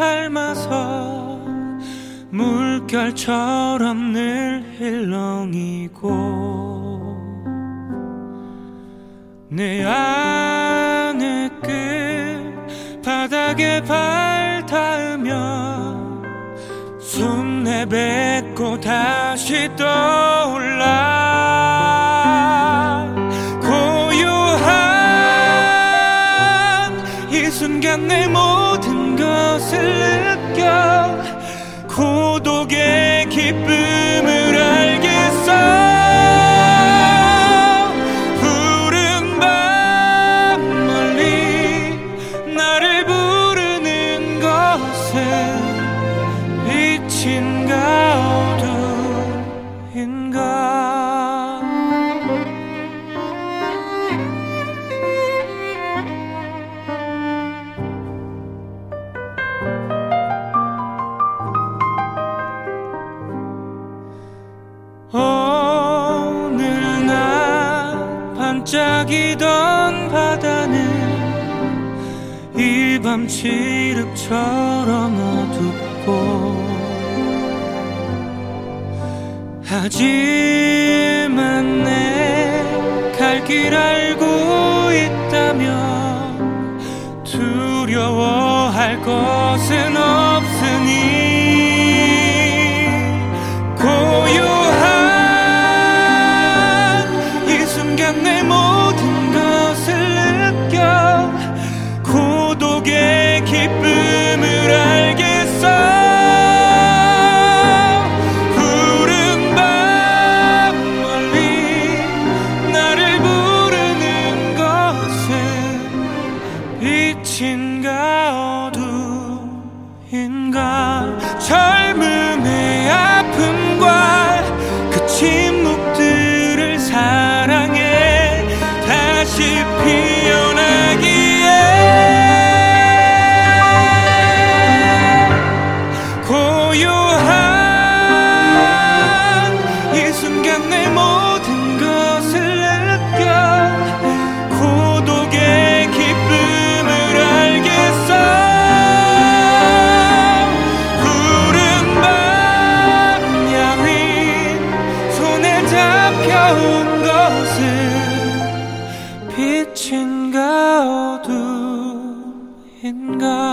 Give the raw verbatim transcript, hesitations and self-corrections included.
삶아서 물결처럼 늘 일렁이고 내 안의 끝 바닥에 발 닿으며 숨 내뱉고 다시 떠올라 고요한 이 순간 내 모든 것을 느껴 고독의 기쁨을 알겠어 푸른 밤 멀리 나를 부르는 것은 빛인가 어둠인가 오늘 날 반짝이던 바다는 이 밤 칠흑처럼 어둡고 하지만 내 갈 길 알고 있다면 두려워할 것은 없으니 고요한 이 순간 내 모든 것을 느껴 고독의 기쁨을 알겠어 빛인가 어둠인가 젊음의 아픔과 그 침묵들을 사랑해 다시 피어나기에 고요한 이 순간 내 모든 것을 느껴 고독의 기쁨을 알겠어 푸른 밤 야윈 손에 잡혀온 것은 빛인가 어둠인가